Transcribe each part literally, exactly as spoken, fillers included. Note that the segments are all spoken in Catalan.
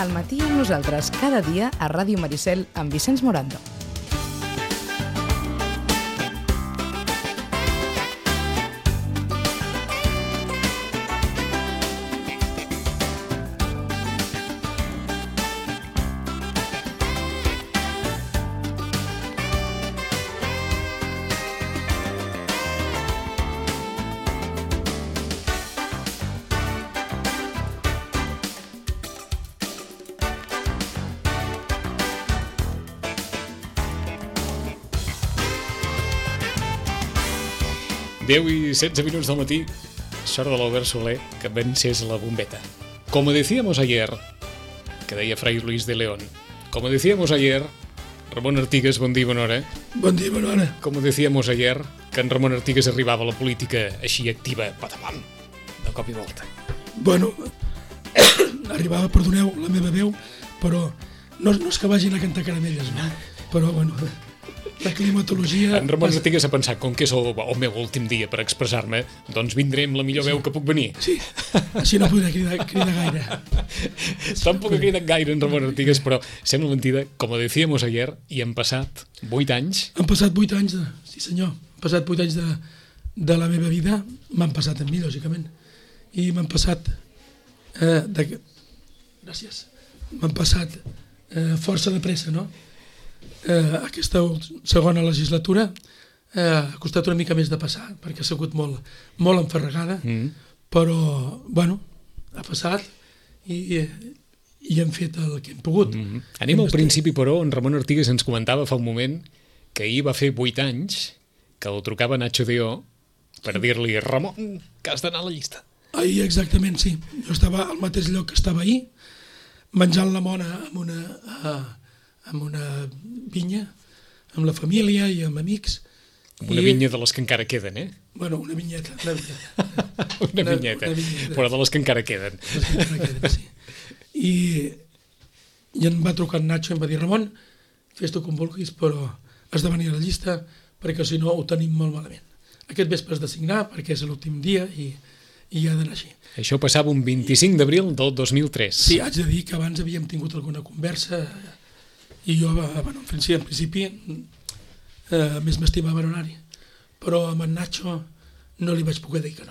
al matí amb nosaltres cada dia a Ràdio Maricel amb Vicenç Morando. deu i setze minuts del matí, sort de l'Albert Soler, que vences la bombeta. Como decíamos ayer, que deia Fray Luis de León, como decíamos ayer, Ramon Artigas, bon dia i bona hora. Bon dia i bona hora. Como decíamos ayer, que en Ramon Artigas arribava a la política així activa, patapam, de cop i volta. Bueno, arribava, perdoneu la meva veu, però no, no és que vagin a cantar caramelles, no? Però, bueno, la climatologia... En Ramon Artigas ha pensat, com que és el, el meu últim dia per expressar-me, doncs vindré amb la millor sí. veu que puc venir. Sí, així no podré cridar, cridar gaire. Tampoc ha cridat gaire en Ramon Artigas, però sembla mentida, com decíamos ayer, i han passat vuit anys. Han passat vuit anys, de, sí senyor, han passat vuit anys de, de la meva vida, m'han passat a mi, lògicament, i m'han passat... Eh, de... Gràcies. M'han passat eh, força de pressa, no? Eh, aquesta segona legislatura eh, ha costat una mica més de passar perquè ha sigut molt, molt enferregada mm. però, bueno, ha passat i, i hem fet el que hem pogut. Mm-hmm. Anem al principi, però, en Ramon Artigas ens comentava fa un moment que ahir va fer vuit anys que el trucava Nacho Dio per dir-li, Ramon, que has d'anar a la llista. Ahir, exactament, sí. Jo estava al mateix lloc que estava ahir, menjant la mona amb una... Uh, amb una vinya, amb la família i amb amics. Una I... vinya de les que encara queden, eh? Bueno, una vinyeta. Una, vinyeta. una, vinyeta, una vinyeta, però de les que encara queden. Les que encara queden, sí. I, I em va trucar en Nacho i em va dir, Ramon, fes-t'ho com vulguis, però has de venir a la llista perquè si no ho tenim molt malament. Aquest vespre has de signar perquè és l'últim dia i, i ha d'anar així. Això passava un vint-i-cinc d'abril del dos mil tres. Sí, haig de dir que abans havíem tingut alguna conversa... I jo, bueno, en principi, eh, més m'estimava anar-hi. Però amb en Nacho no li vaig poder dir que no.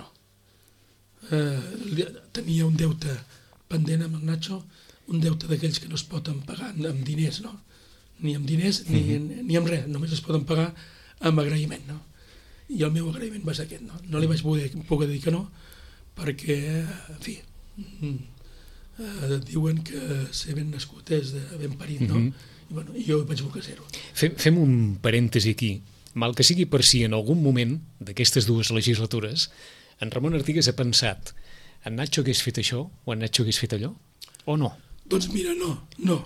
Eh, tenia un deute pendent amb el Nacho, un deute d'aquells que no es poden pagar amb diners, no? Ni amb diners ni, mm-hmm. ni amb res, només es poden pagar amb agraïment, no? I el meu agraïment va ser aquest, no? No li vaig poder, poder dir que no, perquè, en fi, eh, diuen que ser ben nascut és de ben parit, no? Mm-hmm. I bueno, jo vaig voler ser-ho. Fem, fem un parèntesi aquí. Mal que sigui per si en algun moment d'aquestes dues legislatures en Ramon Artigas ha pensat en Nacho hagués fet això o en Nacho hagués fet allò? O no? Doncs mira, no, no.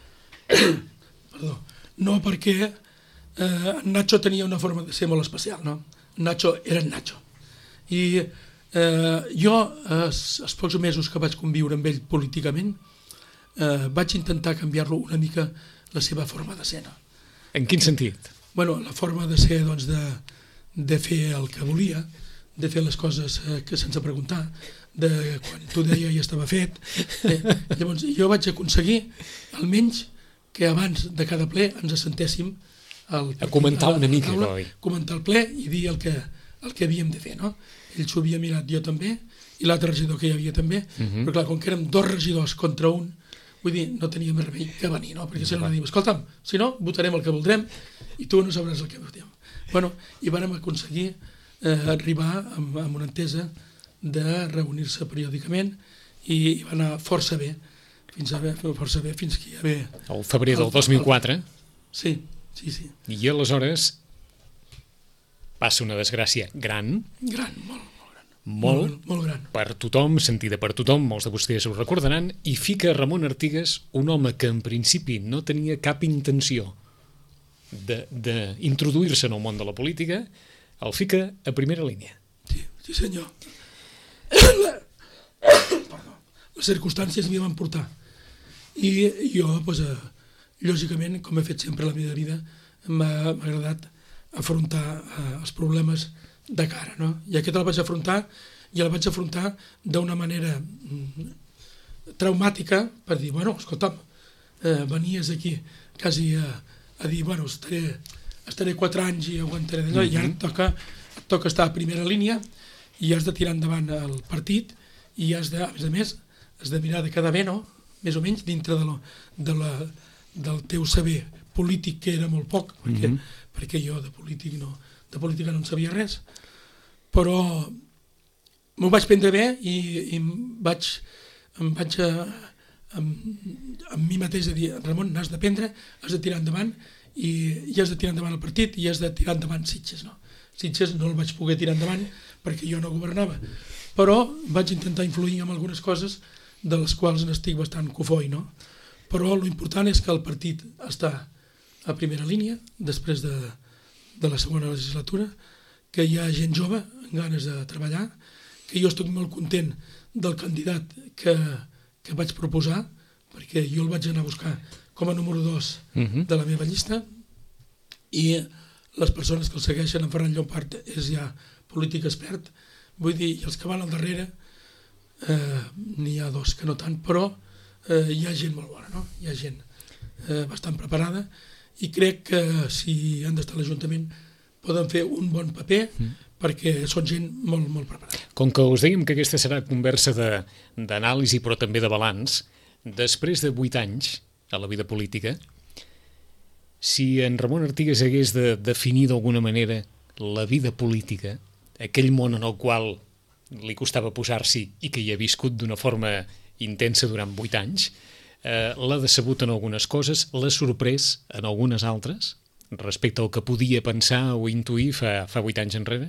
Perdó. No, perquè eh, en Nacho tenia una forma de ser molt especial, no? Nacho era en Nacho. I eh, jo, els, els pocs mesos que vaig conviure amb ell políticament, eh, vaig intentar canviar-lo una mica la seva forma de ser. No? En quin sentit? Bueno, la forma de ser, doncs, de, de fer el que volia, de fer les coses eh, que sense preguntar, de quan tu deia ja estava fet. Eh, llavors, jo vaig aconseguir, almenys, que abans de cada ple ens assentéssim al, a comentar una mica, taula, comentar el ple i dir el que, el que havíem de fer. No? Ell s'ho havia mirat, jo també, i l'altre regidor que hi havia també, uh-huh. però clar, com que érem dos regidors contra un, vull dir, no tenia més remei que venir, no? Perquè si no anàvem, escolta'm, si no, votarem el que voldrem i tu no sabràs el que votem. Bueno, i vàrem aconseguir eh, arribar amb, amb una entesa de reunir-se periòdicament i, i va anar força bé, fins a bé, força bé, fins que hi ha bé... El febrer del dos mil quatre. Sí, sí, sí. I aleshores passa una desgràcia gran. Gran, molt. Molt, molt, molt gran. Per tothom, sentida per tothom, molts de vostès ho recordaran, i fica Ramon Artigas, un home que en principi no tenia cap intenció d'introduir-se en el món de la política, el fica a primera línia. Sí, sí senyor. La... Perdó. Les circumstàncies m'hi van portar. I jo, doncs, eh, lògicament, com he fet sempre a la meva vida, m'ha agradat afrontar eh, els problemes de cara, no? I aquest el vaig afrontar i el vaig afrontar d'una manera traumàtica per dir, bueno, escolta'm, eh, venies aquí quasi a, a dir, bueno, estaré, estaré quatre anys i aguantaré d'allò, mm-hmm. i ara et toca, et toca estar a primera línia i has de tirar endavant el partit i has de, a més a més, has de mirar de quedar bé, no? Més o menys dintre de, lo, de la, del teu saber polític, que era molt poc, perquè, mm-hmm. perquè jo de polític no, de política no en sabia res, però m'ho vaig prendre bé i, i em vaig, em vaig a, amb, amb mi mateix a dir, Ramon, n'has d'aprendre, has de tirar endavant i, i has de tirar endavant el partit i has de tirar endavant Sitges, no? Sitges no el vaig poder tirar endavant perquè jo no governava, però vaig intentar influir en algunes coses de les quals n'estic bastant cofoi, no? Però l'important és que el partit està a primera línia després de, de la segona legislatura, que hi ha gent jove amb ganes de treballar, que jo estic molt content del candidat que, que vaig proposar, perquè jo el vaig anar a buscar com a número dos uh-huh. de la meva llista, i les persones que el segueixen, en Ferran Llompart és ja polític expert, vull dir, i els que van al darrere, eh, n'hi ha dos que no tant, però eh, hi ha gent molt bona, no? Hi ha gent eh, bastant preparada, i crec que si han d'estar a l'Ajuntament poden fer un bon paper, mm. perquè són gent molt, molt preparada. Com que us dèiem que aquesta serà conversa d'anàlisi però també de balanç, després de vuit anys a la vida política, si en Ramon Artigas hagués de definir d'alguna manera la vida política, aquell món en el qual li costava posar-s'hi i que hi ha viscut d'una forma intensa durant vuit anys, eh, l'ha decebut en algunes coses, l'ha sorprès en algunes altres, respecte al que podia pensar o intuir fa, fa vuit anys enrere?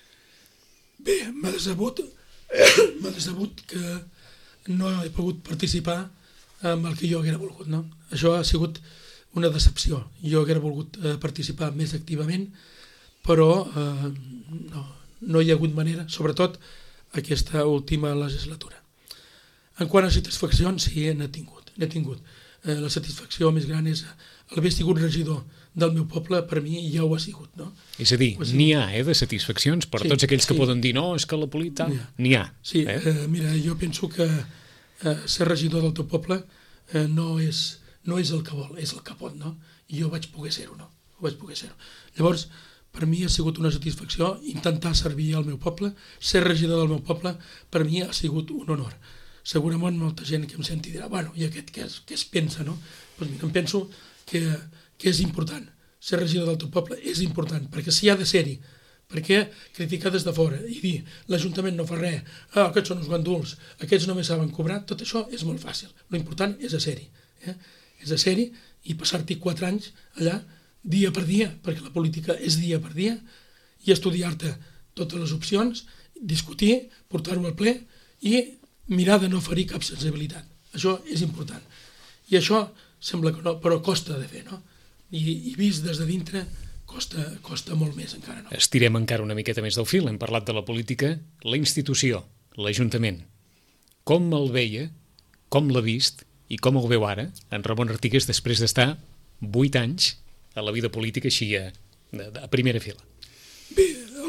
Bé, m'ha decebut, m'ha decebut que no he pogut participar amb el que jo haguera volgut, no? Això ha sigut una decepció. Jo haguera volgut eh, participar més activament, però eh, no, no hi ha hagut manera, sobretot aquesta última legislatura. En quant a satisfaccions, sí, n'he tingut. N'he tingut. Eh, la satisfacció més gran és haver sigut regidor del meu poble, per mi ja ho ha sigut, no? És a dir, n'hi ha, eh, de satisfaccions per sí, tots aquells que sí. poden dir, no, és que la política... N'hi ha. Sí, eh? eh, mira, jo penso que eh, ser regidor del teu poble eh, no, és, no és el que vol, és el que pot, no? I jo vaig poder ser-ho, no? Ho vaig poder ser-ho. Llavors, per mi ha sigut una satisfacció intentar servir al meu poble, ser regidor del meu poble, per mi ha sigut un honor. Segurament molta gent que em senti dirà, bueno, i aquest què es, què es pensa, no? Doncs mira, em penso que, que és important. Ser regidor del teu poble és important, perquè si ha de ser-hi, perquè criticar des de fora i dir l'Ajuntament no fa res, ah, aquests són uns ganduls, aquests només saben cobrar, tot això és molt fàcil. L'important és a ser-hi. Eh? És a ser-hi i passar-t'hi quatre anys allà, dia per dia, perquè la política és dia per dia, i estudiar-te totes les opcions, discutir, portar-ho al ple i mirar de no ferir cap sensibilitat. Això és important. I això sembla que no, però costa de fer, no? I, i vist des de dintre costa, costa molt més encara, no? Estirem encara una miqueta més del fil. Hem parlat de la política, la institució, l'Ajuntament. Com el veia, com l'ha vist i com el veu ara en Ramon Artigas després d'estar vuit anys a la vida política així a, a primera fila? Bé,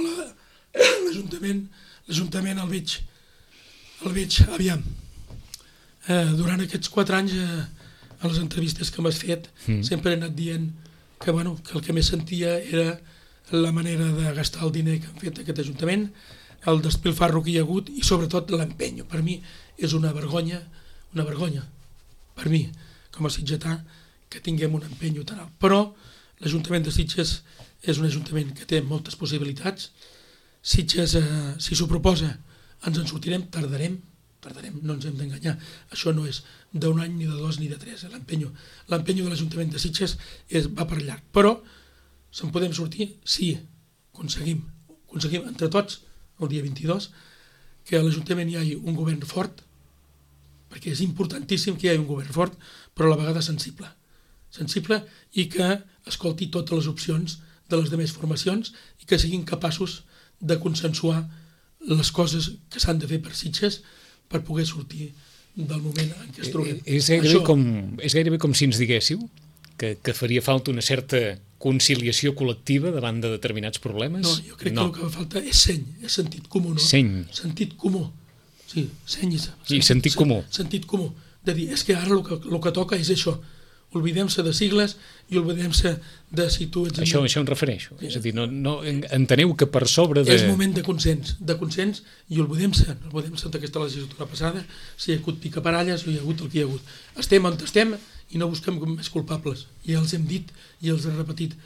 l'Ajuntament l'Ajuntament el veig el veig, aviam, eh, durant aquests quatre anys eh, a les entrevistes que m'has fet mm. sempre he anat dient que, bueno, que el que més sentia era la manera de gastar el diner que han fet aquest Ajuntament, el despilfarro que hi ha hagut i sobretot l'empenyo. Per mi és una vergonya, una vergonya, per mi, com a sitgetà, que tinguem un empenyo tan alt. Però l'Ajuntament de Sitges és un ajuntament que té moltes possibilitats. Sitges, eh, si s'ho proposa, ens en sortirem, tardarem, tardarem, no ens hem d'enganyar. Això no és d'un any, ni de dos, ni de tres. Eh? L'empenyo l'empenyo de l'Ajuntament de Sitges és, va per llarg. Però se'n podem sortir si aconseguim, aconseguim entre tots, el dia vint-i-dos, que a l'Ajuntament hi hagi un govern fort, perquè és importantíssim que hi hagi un govern fort, però a la vegada sensible. Sensible i que escolti totes les opcions de les demés formacions i que siguin capaços de consensuar les coses que s'han de fer per Sitges per poder sortir del moment en què es trobem. És gairebé, Això... com, és gairebé com si ens diguéssiu que, que faria falta una certa conciliació col·lectiva davant de determinats problemes? No, jo crec no. que el que fa falta és seny, és sentit comú, no? Seny. Sentit comú. sí, senyis. I sentit comú. Sentit comú, de dir, és que ara el que, el que toca és això, oblidem-se de sigles i oblidem-se de si tu ets... Això, això em refereixo. És a dir, no, no, enteneu que per sobre de... És moment de consens, de consens i oblidem-se, oblidem-se d'aquesta legislatura passada, si hi ha hagut picaparalles o hi ha hagut el que hi ha hagut. Estem on estem i no busquem més culpables. Ja els hem dit i els he repetit,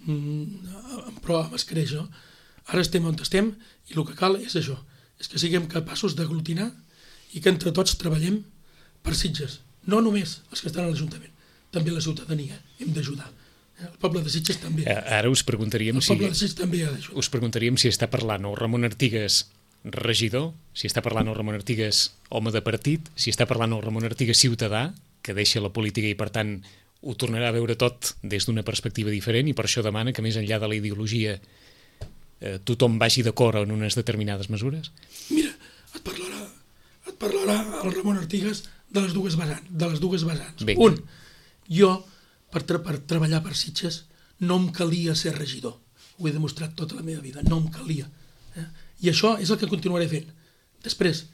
mm, però amb escreix, no? Ara estem on estem i el que cal és això, és que siguem capaços d'aglutinar i que entre tots treballem per Sitges. No només els que estan a l'Ajuntament, també la ciutadania, hem d'ajudar. El poble de Sitges també. Ara us preguntaríem el si... poble de Sitges també ha d'ajudar. Us preguntaríem si està parlant el Ramon Artigas regidor, si està parlant el Ramon Artigas home de partit, si està parlant el Ramon Artigas ciutadà, que deixa la política i per tant ho tornarà a veure tot des d'una perspectiva diferent i per això demana que més enllà de la ideologia eh, tothom vagi d'acord en unes determinades mesures? Mira, et parlarà, et parlarà el Ramon Artigas de les dues vessants. De les dues vessants. Vinga. Un, jo, per, tra per treballar per Sitges, no em calia ser regidor. Ho he demostrat tota la meva vida, no em calia. Eh? I això és el que continuaré fent. Després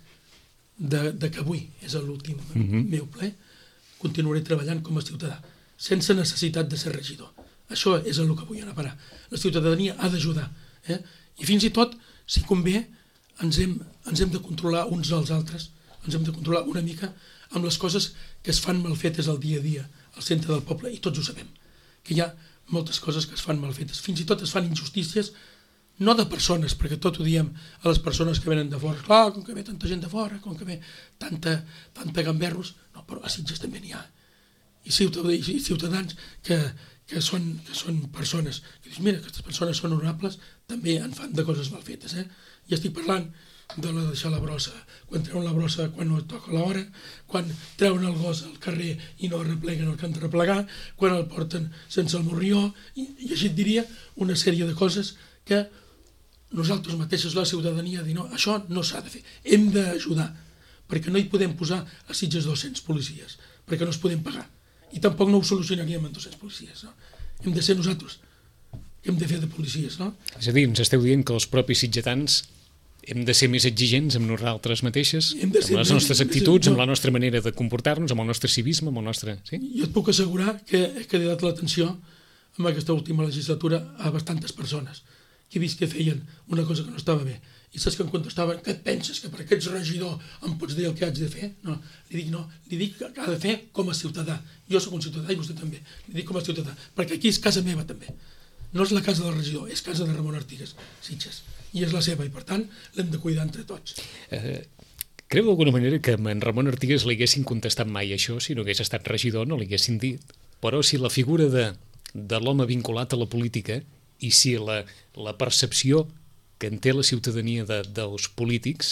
de, de que avui és l'últim mm-hmm. meu ple, continuaré treballant com a ciutadà, sense necessitat de ser regidor. Això és el que vull anar a parar. La ciutadania ha d'ajudar. Eh? I fins i tot, si convé, ens hem, ens hem de controlar uns als altres, ens hem de controlar una mica amb les coses que es fan mal fetes al dia a dia, al centre del poble, i tots ho sabem, que hi ha moltes coses que es fan mal fetes. Fins i tot es fan injustícies, no de persones, perquè tot ho diem a les persones que venen de fora. Clar, com que ve tanta gent de fora, com que ve tanta, tanta gamberros, no, però a Sitges també n'hi ha. I ciutadans, i ciutadans que, que, són, que són persones, que dius, mira, aquestes persones són honorables, també en fan de coses mal fetes. Eh? I estic parlant de la deixar la brossa, quan treuen la brossa quan no toca l'hora, quan treuen el gos al carrer i no arrepleguen el que han de replegar, quan el porten sense el morrió, i, i així et diria una sèrie de coses que nosaltres mateixos, la ciutadania, dir no, això no s'ha de fer, hem d'ajudar, perquè no hi podem posar a Sitges dos-cents policies, perquè no es podem pagar, i tampoc no ho solucionaríem amb dos-cents policies, no? Hem de ser nosaltres, hem de fer de policies, no? És a dir, ens esteu dient que els propis sitgetans hem de ser més exigents amb nosaltres mateixes, amb les nostres actituds, amb la nostra manera de comportar-nos, amb el nostre civisme, amb el nostre... Sí? Jo et puc assegurar que he cridat l'atenció en aquesta última legislatura a bastantes persones que he vist que feien una cosa que no estava bé. I saps que em contestaven, què et penses, que perquè ets regidor em pots dir el que haig de fer? No, li dic no, li dic que ha de fer com a ciutadà. Jo sóc un ciutadà i vostè també. Li dic com a ciutadà, perquè aquí és casa meva també. No és la casa del regidor, és casa de Ramon Artigas, Sitges. I és la seva, i per tant l'hem de cuidar entre tots. Eh, creu d'alguna manera que en Ramon Artigas li haguessin contestat mai això, si no hagués estat regidor no li haguessin dit, però si la figura de, de l'home vinculat a la política i si la, la percepció que en té la ciutadania de, dels polítics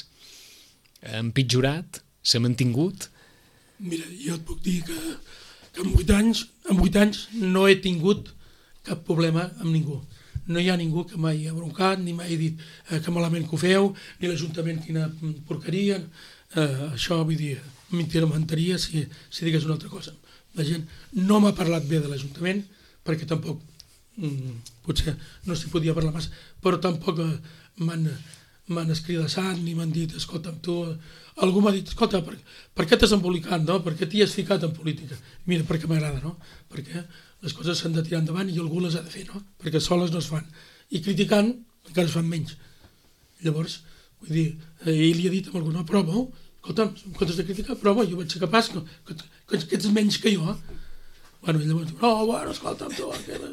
ha empitjorat, s'ha mantingut? Mira, jo et puc dir que, que en vuit anys, en vuit anys no he tingut cap problema amb ningú. No hi ha ningú que m'hagi broncat, ni m'hagi dit eh, que malament que ho feu, ni l'Ajuntament quina porqueria. Eh, això, vull dir, mentira mentiria si, si digués una altra cosa. La gent no m'ha parlat bé de l'Ajuntament, perquè tampoc, mm, potser no s'hi podia parlar massa, però tampoc eh, m'han m'han escridassat, ni m'han dit, escolta'm, tu... Algú m'ha dit, escolta, per, per què t'has embolicat, no? Per què t'hi has ficat en política? Mira, perquè m'agrada, no? Perquè les coses s'han de tirar endavant i algú les ha de fer, no? Perquè soles no es fan. I criticant encara es fan menys. Llavors, vull dir, ell li ha dit a algú, no, prova, escolta'm, en comptes de criticar, prova, jo vaig ser capaç, que, que, que, que ets menys que jo. Bueno, i llavors diu, no, bueno, escolta'm, tu, que...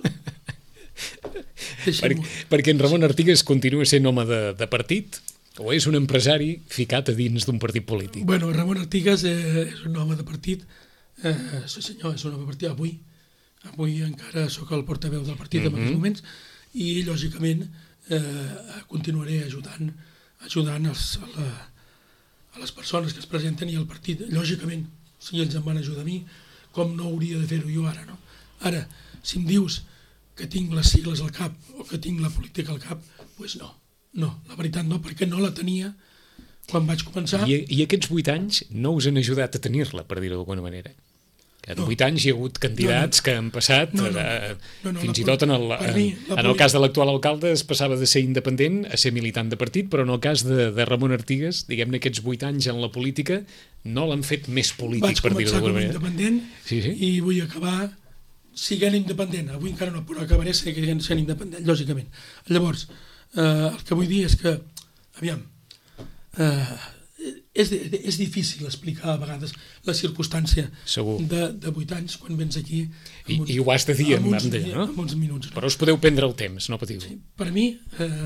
Per, perquè en Ramon Artigas continua sent home de, de partit o és un empresari ficat a dins d'un partit polític? Bueno, Ramon Artigas eh, és un home de partit, eh, sí senyor, és un home de partit avui, avui encara sóc el portaveu del partit mm-hmm. en aquests moments i lògicament eh, continuaré ajudant, ajudant els, a, la, a les persones que es presenten i al partit, lògicament, si ells em van ajudar a mi, com no hauria de fer-ho jo ara, no? Ara, si em dius que tinc les sigles al cap o que tinc la política al cap, doncs no, no, la veritat no, perquè no la tenia quan vaig començar. I, i aquests vuit anys no us han ajudat a tenir-la, per dir-ho d'alguna manera? que en vuit anys hi ha hagut candidats no, no. que han passat, no, no, no, no, no, fins no, i tot en el, mi, en, en el cas de l'actual alcalde es passava de ser independent a ser militant de partit, però en el cas de, de Ramon Artigas, diguem-ne, aquests vuit anys en la política no l'han fet més polític, per dir-ho d'alguna manera. Vaig començar com independent sí, sí. i vull acabar siguent independent. Avui encara no, però acabaré sent, sent independent, lògicament. Llavors, eh, el que vull dir és que, aviam, eh, És, és difícil explicar a vegades la circumstància de, de vuit anys quan vens aquí I, uns, i ho has de dir amb, uns, amb, no? amb uns minuts. No? Però us podeu prendre el temps, no patiu. Sí, per mi eh,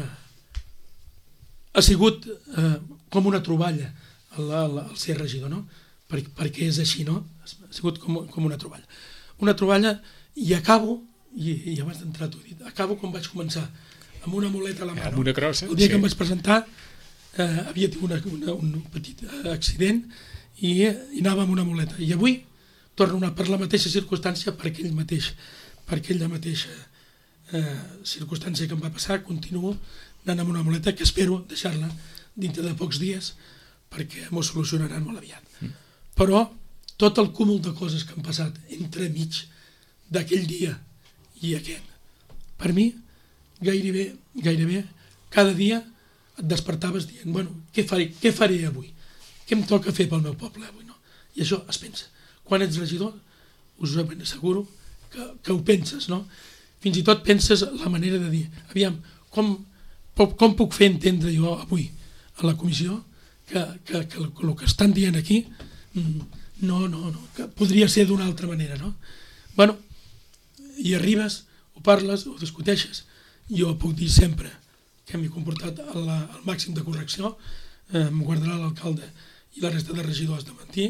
ha sigut eh, com una troballa el, el, el ser regidor, no? Per, perquè és així, no? Ha sigut com, com una troballa. Una troballa i acabo, i, i abans d'entrar t'ho he dit, acabo com vaig començar, amb una muleta a la mà. Amb una crossa. El dia sí. que em vaig presentar eh, havia tingut una, una, un petit accident i, i anava amb una muleta. I avui torno a anar per la mateixa circumstància, per aquell mateix, per aquella mateixa eh, circumstància que em va passar, continuo anant amb una muleta que espero deixar-la dintre de pocs dies perquè m'ho solucionaran molt aviat. Mm. Però tot el cúmul de coses que han passat entre mig d'aquell dia i aquest, per mi, gairebé, gairebé, cada dia et despertaves dient, bueno, què faré, què faré avui? Què em toca fer pel meu poble avui? No? I això es pensa. Quan ets regidor, us ho ben asseguro que, que ho penses, no? Fins i tot penses la manera de dir, aviam, com, com puc fer entendre jo avui a la comissió que, que, que el que estan dient aquí no, no, no, que podria ser d'una altra manera, no? Bueno, i arribes, ho parles, ho discuteixes, jo puc dir sempre que m'he comportat al, al màxim de correcció, eh, em guardarà l'alcalde i la resta de regidors de mentir,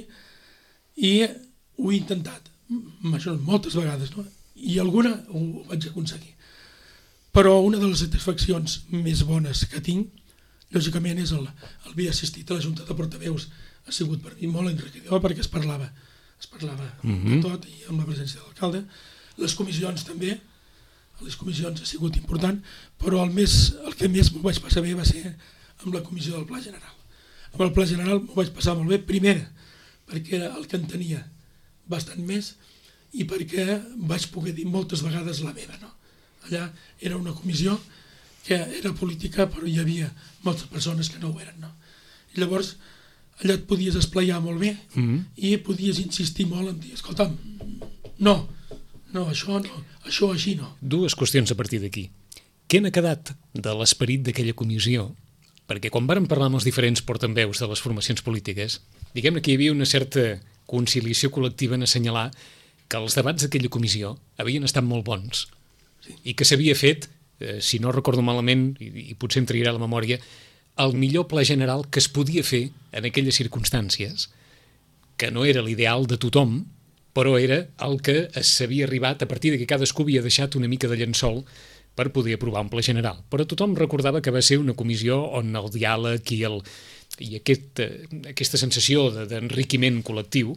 i ho he intentat, moltes vegades, no? I alguna ho, ho vaig aconseguir. Però una de les satisfaccions més bones que tinc, lògicament, és el, el haver assistit a la Junta de Portaveus. Ha sigut per mi molt enriquidor perquè es parlava, es parlava mm-hmm. de tot i amb la presència de l'alcalde. Les comissions també, a les comissions ha sigut important, però el, més, el que més m'ho vaig passar bé va ser amb la comissió del Pla General. Amb el Pla General m'ho vaig passar molt bé, primera, perquè era el que entenia bastant més i perquè vaig poder dir moltes vegades la meva. No? Allà era una comissió que era política, però hi havia moltes persones que no ho eren. No? I llavors allà et podies esplaiar molt bé mm-hmm. i podies insistir molt en dir, escolta'm, no, no, això no, això així no. Dues qüestions a partir d'aquí. Què n'ha quedat de l'esperit d'aquella comissió? Perquè quan vàrem parlar amb els diferents portaveus de les formacions polítiques, diguem-ne que hi havia una certa conciliació col·lectiva en assenyalar que els debats d'aquella comissió havien estat molt bons sí. i que s'havia fet, eh, si no recordo malament, i, i potser em trairà la memòria, el millor pla general que es podia fer en aquelles circumstàncies, que no era l'ideal de tothom, però era el que s'havia arribat a partir de que cadascú havia deixat una mica de llençol per poder aprovar un pla general. Però tothom recordava que va ser una comissió on el diàleg i, el, i aquest, aquesta sensació d'enriquiment col·lectiu,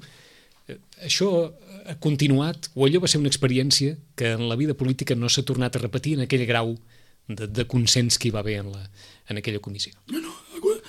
això ha continuat, o allò va ser una experiència que en la vida política no s'ha tornat a repetir en aquell grau de, de consens que hi va haver en, la, en aquella comissió. No, no,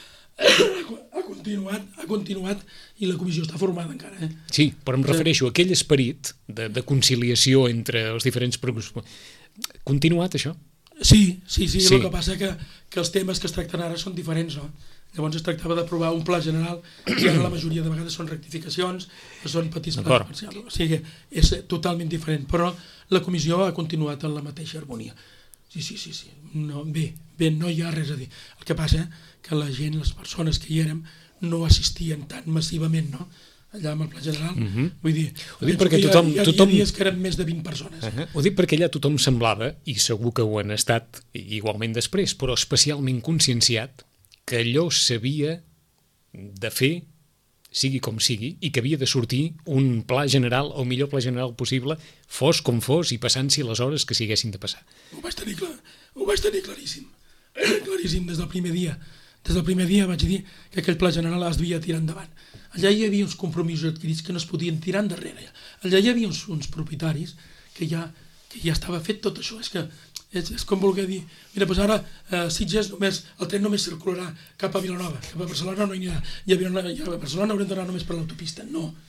ha continuat, ha continuat i la comissió està formada encara. Eh? Sí, però em refereixo a aquell esperit de, de conciliació entre els diferents grups. Continuat, això? Sí, sí, sí, sí. El que passa que, que els temes que es tracten ara són diferents, no? Llavors es tractava d'aprovar un pla general i ara la majoria de vegades són rectificacions, són petits plans parcials. O sigui, és totalment diferent, però la comissió ha continuat en la mateixa harmonia. Sí, sí, sí, sí. No, bé, bé, no hi ha res a dir. El que passa que la gent, les persones que hi érem, no assistien tan massivament, no? Allà amb el Pla General, uh-huh. vull dir, ho dic perquè tothom, hi ha, tothom... hi ha dies que eren més de vint persones. Uh-huh. Ho dic perquè allà tothom semblava, i segur que ho han estat igualment després, però especialment conscienciat que allò s'havia de fer, sigui com sigui, i que havia de sortir un pla general, o millor pla general possible, fos com fos i passant-s'hi les hores que s'haguessin de passar. Ho vaig tenir clar, ho vaig tenir claríssim, claríssim des del primer dia. Des del primer dia vaig dir que aquell pla general es devia tirar endavant. Allà hi havia uns compromisos adquirits que no es podien tirar endarrere. Allà hi havia uns, uns propietaris que ja, que ja estava fet tot això. És que és, és com voler dir, mira, doncs ara eh, Sitges només, el tren només circularà cap a Vilanova, cap a Barcelona no hi anirà, i a, Vilanova, i a Barcelona haurem d'anar només per l'autopista. No,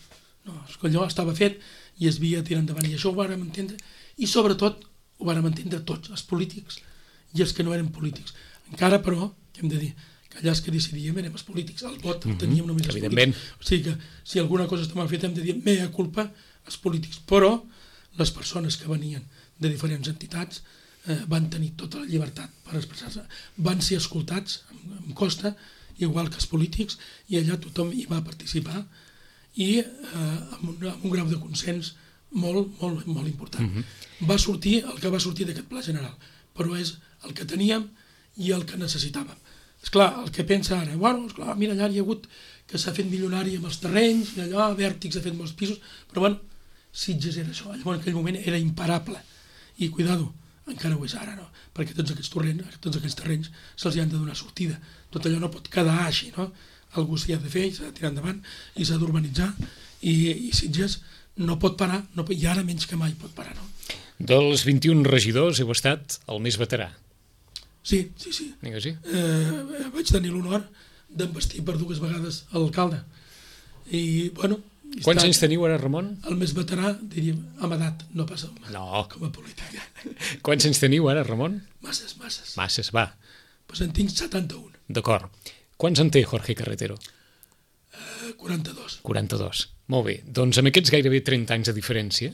no, és que allò estava fet i es havia tirat endavant, i això ho vàrem entendre, i sobretot ho vàrem entendre tots, els polítics i els que no eren polítics. Encara, però, hem de dir que allà els que decidíem érem els polítics, el vot el teníem només els evidentment. polítics. O sigui que si alguna cosa estava feta hem de dir mea culpa als polítics, però les persones que venien de diferents entitats eh, van tenir tota la llibertat per expressar-se, van ser escoltats, em costa, igual que els polítics, i allà tothom hi va participar i eh, amb, un, amb un grau de consens molt, molt, molt important. Mm-hmm. Va sortir el que va sortir d'aquest pla general, però és el que teníem i el que necessitàvem. Esclar, el que pensa ara, bueno, esclar, mira, allà hi ha hagut que s'ha fet milionari amb els terrenys, i allà Vèrtix ha fet molts pisos, però bueno, Sitges era això, llavors en aquell moment era imparable, i cuidado, encara ho és ara, no? Perquè tots aquests terrenys, tots aquests terrenys se'ls han de donar sortida, tot allò no pot quedar així, no? Algú s'hi ha de fer, s'ha de tirar endavant, i s'ha d'urbanitzar, i, i Sitges no pot parar, no, i ara menys que mai pot parar, no? Dels vint-i-un regidors heu estat el més veterà. Sí, sí, sí. Vinga, sí. Eh, vaig tenir l'honor d'envestir per dues vegades l'alcalde. I, bueno... Quants anys teniu ara, Ramon? El més veterà, diríem, amb edat, no pas amb, no. com a política. Quants anys teniu ara, Ramon? Masses, masses. Masses, va. Pues en tinc setanta-un. D'acord. Quants en té Jorge Carretero? Eh, quaranta-dos. quaranta-dos. Molt bé. Doncs amb aquests gairebé trenta anys de diferència,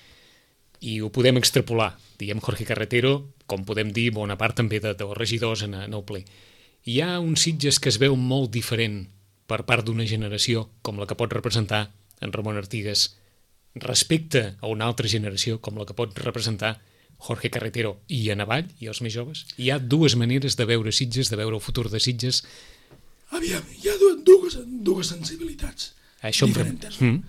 i ho podem extrapolar, diguem Jorge Carretero, com podem dir, bona part també de, de regidors en, en el ple. Hi ha un Sitges que es veu molt diferent per part d'una generació, com la que pot representar en Ramon Artigas, respecte a una altra generació, com la que pot representar Jorge Carretero i en avall, i els més joves. Hi ha dues maneres de veure Sitges, de veure el futur de Sitges. Aviam, hi ha dues, dues sensibilitats Això diferents. Mm.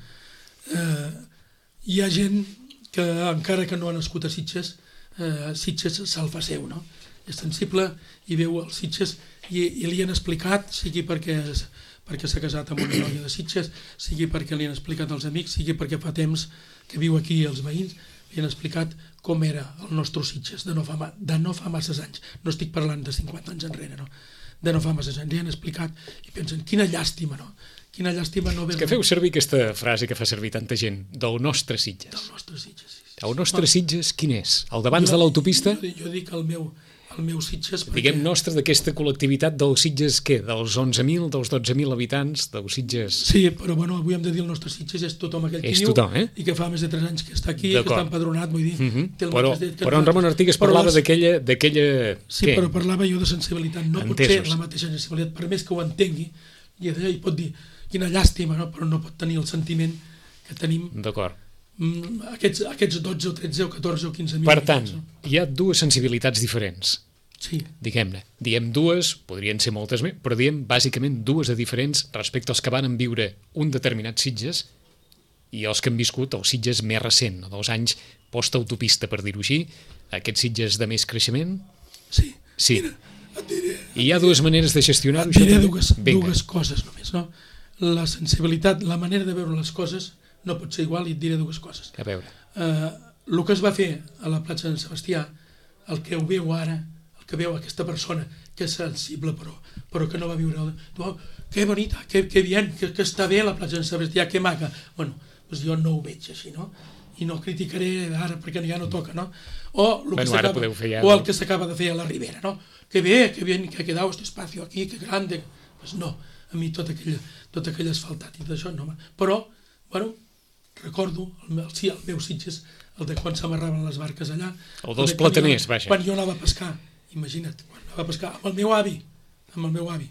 Eh, hi ha gent que encara que no ha nascut a Sitges, eh, Sitges se'l fa seu, no? És sensible i veu els Sitges i, i li han explicat, sigui perquè, perquè s'ha casat amb una noia de Sitges, sigui perquè li han explicat als amics, sigui perquè fa temps que viu aquí els veïns, li han explicat com era el nostre Sitges de no fa, de no fa masses anys. No estic parlant de cinquanta anys enrere, no? De no fa masses anys. Li han explicat i pensen, quina llàstima, no? Quina llàstima no haver... És que feu servir aquesta frase que fa servir tanta gent, del nostre Sitges. Del nostre Sitges, sí. El nostre Sitges, quin és? El d'abans de l'autopista? Jo, jo dic el meu, el meu Sitges perquè... Diguem nostre d'aquesta col·lectivitat dels Sitges, què? Dels onze mil, dels dotze mil habitants, dels Sitges... Sí, però bueno, avui hem de dir el nostre Sitges és tothom aquell que és viu tothom, eh? i que fa més de tres anys que està aquí, que està empadronat, vull dir... Mm -hmm. té el però mateix dret que però en Ramon Artigas parlava les... d'aquella... d'aquella... Sí, què? però parlava jo de sensibilitat. No Entesos. pot ser la mateixa sensibilitat, per més que ho entengui, i d'allà hi pot dir quina llàstima, no? Però no pot tenir el sentiment que tenim... D'acord. Aquests, aquests dotze o tretze o catorze o quinze mil... Per tant, no? Hi ha dues sensibilitats diferents. Sí. Diguem-ne. Diem dues, podrien ser moltes més, però diem bàsicament dues de diferents respecte als que van viure un determinat Sitges i els que han viscut el Sitges més recent, dels anys post-autopista, per dir-ho així, aquests Sitges de més creixement. Sí. Sí. Mira, et diré, I hi ha dues maneres de gestionar-ho. et diré dues, dues coses només, no? La sensibilitat, la manera de veure les coses no pot ser igual, i et diré dues coses. A veure. Eh, el que es va fer a la platja de Sant Sebastià, el que ho veu ara, el que veu aquesta persona que és sensible però, però que no va viure... Oh, que bonita, que, que bien, que, que està bé la platja de Sant Sebastià, que maca. Bueno, doncs jo no ho veig així, no? I no criticaré ara perquè ja no toca, no? O el, bueno, que ara podeu fer ja, o el no? que s'acaba de fer a la Ribera, no? Que bé, que bien, que ha quedado este espacio aquí, que grande... Pues no, a mi tot aquell, tot aquell asfaltat i d'això no... Però, bueno, recordo, el, el, sí, el meu Sitges, el de quan s'amarraven les barques allà... El dels plataners, jo, vaja. Quan jo anava a pescar, imagina't, quan anava a pescar amb el meu avi, amb el meu avi,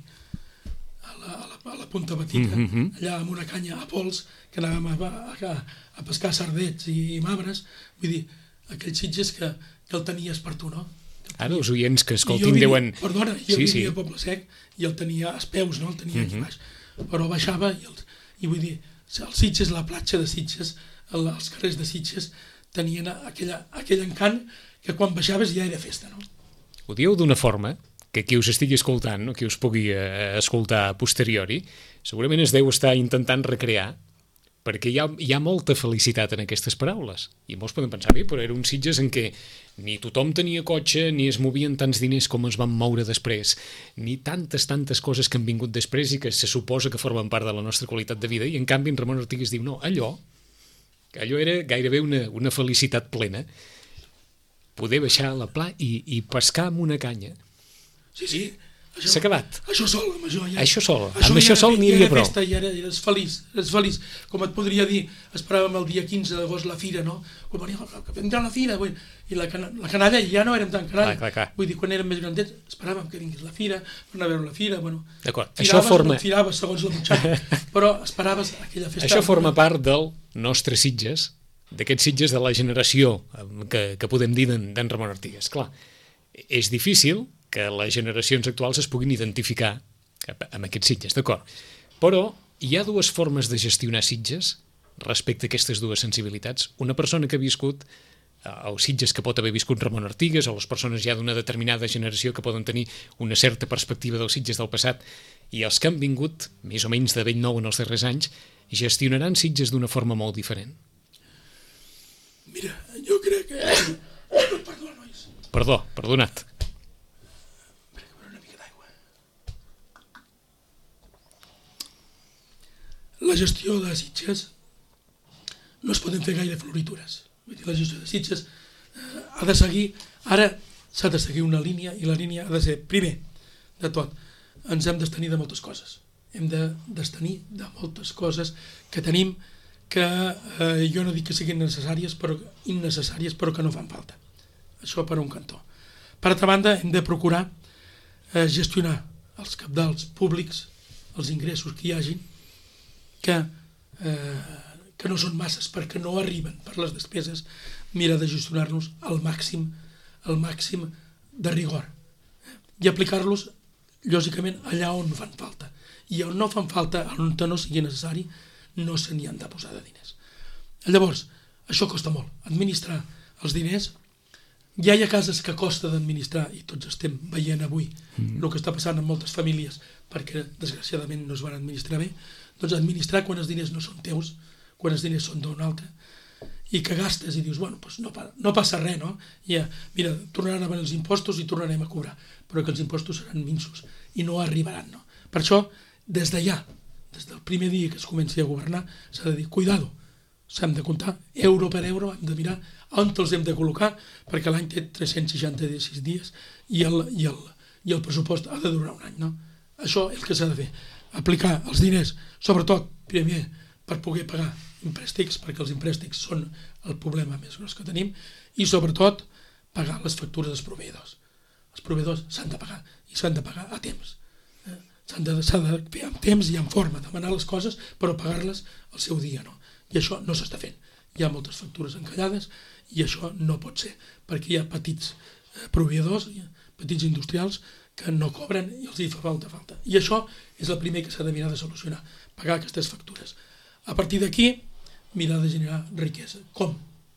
a la, a la, a la Punta Batica, mm -hmm. allà amb una canya a pols, que anàvem a, a, a pescar sardets i, i mabres, vull dir, aquells Sitges que, que el tenies per tu, no? Ara els oients que escoltin vivia, deuen... Perdona, jo sí, vivia sí. a Poble Sec i el tenia als peus, no? El tenia aquí Mm-hmm. baix. Però baixava i, el, i vull dir, el Sitges, la platja de Sitges, el, els carrers de Sitges tenien aquella, aquell encant que quan baixaves ja era festa, no? Ho dieu d'una forma que qui us estigui escoltant, no? Qui us pugui eh, escoltar a posteriori, segurament es deu estar intentant recrear perquè hi ha, hi ha molta felicitat en aquestes paraules. I molts poden pensar, bé, però era un Sitges en què ni tothom tenia cotxe, ni es movien tants diners com es van moure després, ni tantes, tantes coses que han vingut després i que se suposa que formen part de la nostra qualitat de vida, i en canvi en Ramon Artigues diu, no, allò, allò era gairebé una, una felicitat plena, poder baixar a la pla i, i pescar amb una canya. Sí, sí. S'ha acabat. Això sol, amb això ja... Això sol, això amb això sol n'hi havia prou. Festa, i ara eres feliç, eres feliç. Com et podria dir, esperàvem el dia quinze d'agost la fira, no? Quan venia, que vendrà la fira, vull, i la, cana, la canalla ja no érem tan canalla. Clar, clar, clar. Vull dir, quan érem més grandets, esperàvem que vingués la fira, per anar a veure la fira, bueno... D'acord, això forma... No firaves segons la butxaca, però esperaves aquella festa... Això forma part del nostre Sitges, d'aquests Sitges de la generació que, que podem dir d'en Ramon Artigues. Clar, és difícil que les generacions actuals es puguin identificar amb aquests Sitges, d'acord. Però hi ha dues formes de gestionar Sitges respecte a aquestes dues sensibilitats. Una persona que ha viscut els Sitges que pot haver viscut Ramon Artigues, o les persones ja d'una determinada generació que poden tenir una certa perspectiva dels Sitges del passat, i els que han vingut, més o menys de bell nou en els darrers anys, gestionaran Sitges d'una forma molt diferent. Mira, jo crec que... Perdó, nois. Perdó, perdonat. La gestió de Sitges no es poden fer gaire floritures. Vull dir, la gestió de Sitges eh, ha de seguir, ara s'ha de seguir una línia, i la línia ha de ser, primer de tot, ens hem d'abstenir de moltes coses. Hem d'abstenir de moltes coses que tenim que eh, jo no dic que siguin necessàries, però innecessàries, però que no fan falta. Això per un cantó. Per altra banda, hem de procurar eh, gestionar els cabdals públics, els ingressos que hi hagin, que, eh, que no són masses perquè no arriben per les despeses, mira de gestionar-los al màxim, al màxim de rigor, eh? I aplicar-los, lògicament, allà on fan falta. I on no fan falta, on no sigui necessari, no se n'hi han de posar de diners. Llavors, això costa molt. Administrar els diners, ja hi ha cases que costa d'administrar, i tots estem veient avui mm. el que està passant en moltes famílies perquè, desgraciadament, no es van administrar bé. Doncs administrar quan els diners no són teus, quan els diners són d'un altre, i que gastes i dius, bueno, doncs no, no passa res, no? Ja, mira, tornaran a venir els impostos i tornarem a cobrar, però que els impostos seran minsos i no arribaran, no? Per això, des d'allà, des del primer dia que es comenci a governar, s'ha de dir, cuidado, s'hem de comptar euro per euro, hem de mirar on els hem de col·locar, perquè l'any té tres-cents seixanta-sis dies i el, i, el, i el pressupost ha de durar un any, no? Això és el que s'ha de fer. Aplicar els diners, sobretot, primer, per poder pagar emprèstics, perquè els emprèstics són el problema més gros que tenim, i sobretot pagar les factures dels proveïdors. Els proveïdors s'han de pagar, i s'han de pagar a temps. Eh? S'han de, s'ha de fer amb temps i amb forma, demanar les coses, però pagar-les al seu dia, no? I això no s'està fent. Hi ha moltes factures encallades, i això no pot ser, perquè hi ha petits eh, proveïdors, petits industrials, que no cobren i els hi fa falta falta. I això és el primer que s'ha de mirar de solucionar, pagar aquestes factures. A partir d'aquí, mirar de generar riquesa. Com?